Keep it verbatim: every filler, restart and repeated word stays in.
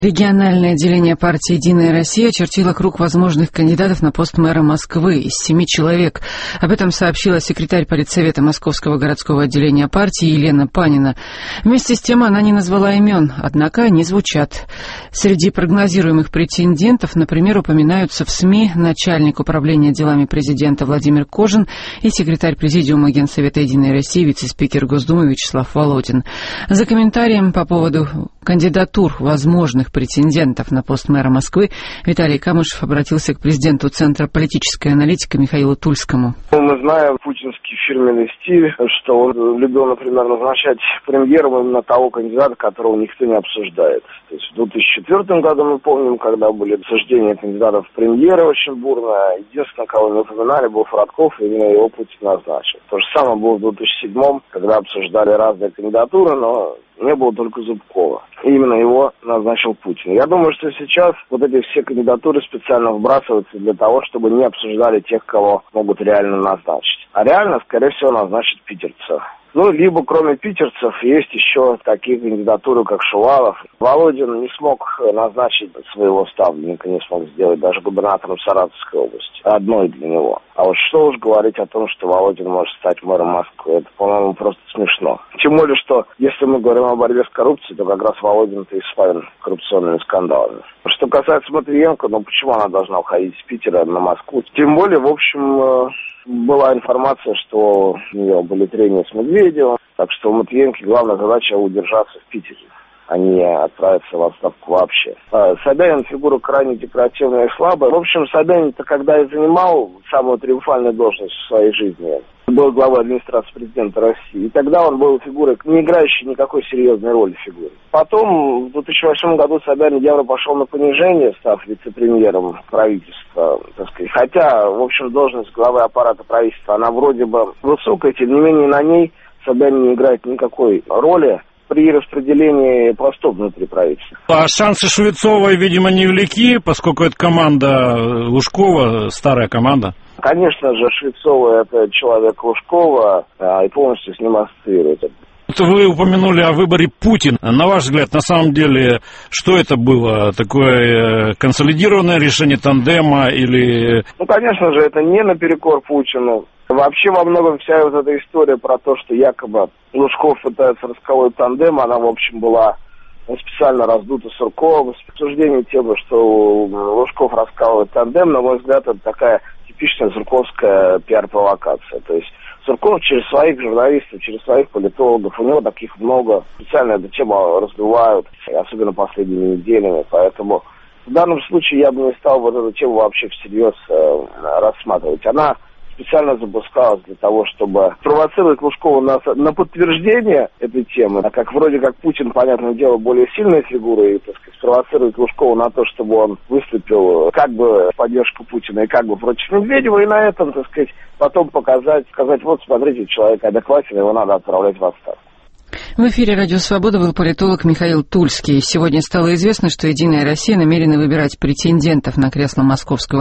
Региональное отделение партии «Единая Россия» очертило круг возможных кандидатов на пост мэра Москвы из семи человек. Об этом сообщила секретарь Политсовета Московского городского отделения партии Елена Панина. Вместе с тем она не назвала имен, однако они звучат. Среди прогнозируемых претендентов, например, упоминаются в СМИ начальник управления делами президента Владимир Кожин и секретарь президиума Генсовета «Единой России» вице-спикер Госдумы Вячеслав Володин. За комментарием по поводу кандидатур возможных претендентов на пост мэра Москвы Виталий Камышев обратился к президенту Центра политической аналитики Михаилу Тульскому. Мы знаем путинский фирменный стиль, что он любил, например, назначать премьером именно того кандидата, которого никто не обсуждает. То есть в две тысячи четвёртом году мы помним, когда были обсуждения кандидатов в премьеры очень бурно. Единственное, кого не упоминали, был Фродков, и именно его Путин назначил. То же самое было в две тысячи седьмом, когда обсуждали разные кандидатуры, но не было только Зубкова. И именно его назначил Путин. Я думаю, что сейчас вот эти все кандидатуры специально вбрасываются для того, чтобы не обсуждали тех, кого могут реально назначить. А реально, скорее всего, назначат питерцев. Ну, либо кроме питерцев есть еще такие кандидатуры, как Шувалов. Володин не смог назначить своего ставленника, не смог сделать даже губернатором Саратовской области. Одной для него. А вот что уж говорить о том, что Володин может стать мэром Москвы, это, по-моему, просто смешно. Тем более, что если мы говорим о борьбе с коррупцией, то как раз Володин-то и славен коррупционными скандалами. Что касается Матвиенко, ну почему она должна уходить из Питера на Москву? Тем более, в общем, была информация, что у нее были трения с Медведевым, так что у Матвиенко главная задача удержаться в Питере, а не отправиться в отставку вообще. Собянин фигура крайне декоративная и слабая. В общем, Собянин-то когда и занимал самую триумфальную должность в своей жизни, был главой администрации президента России. И тогда он был фигурой, не играющей никакой серьезной роли фигуры. Потом, в две тысячи восьмом году Собянин явно пошел на понижение, став вице-премьером правительства, так сказать. Хотя, в общем, должность главы аппарата правительства, она вроде бы высокая, тем не менее на ней Собянин не играет никакой роли при распределении постов внутри правительства. А шансы Швецовой, видимо, невелики, поскольку это команда Лужкова, старая команда. Конечно же, Швецова — это человек Лужкова, а, и полностью с ним ассоциируется. Вы упомянули о выборе Путина. На ваш взгляд, на самом деле, что это было? Такое консолидированное решение тандема или... Ну, конечно же, это не наперекор Путину. Вообще, во многом вся вот эта история про то, что якобы Лужков пытается расколоть тандем, она, в общем, была специально раздута Сурковым. Обсуждение темы, что Лужков раскалывает тандем, на мой взгляд, это такая типичная сурковская пиар-провокация. То есть Сурков через своих журналистов, через своих политологов, у него таких много, специально эту тему раздувают, особенно последними неделями, поэтому в данном случае я бы не стал вот эту тему вообще всерьез э, рассматривать. Она специально запускалась для того, чтобы провоцировать Лужкова на, на подтверждение этой темы, а как вроде как Путин, понятное дело, более сильная фигура, и, так сказать, спровоцировать Лужкова на то, чтобы он выступил как бы в поддержку Путина и как бы против Медведева, и на этом, так сказать, потом показать, сказать, вот, смотрите, человек адекватен, его надо отправлять в отставку. В эфире «Радио Свобода» был политолог Михаил Тульский. Сегодня стало известно, что «Единая Россия» намерена выбирать претендентов на кресло московского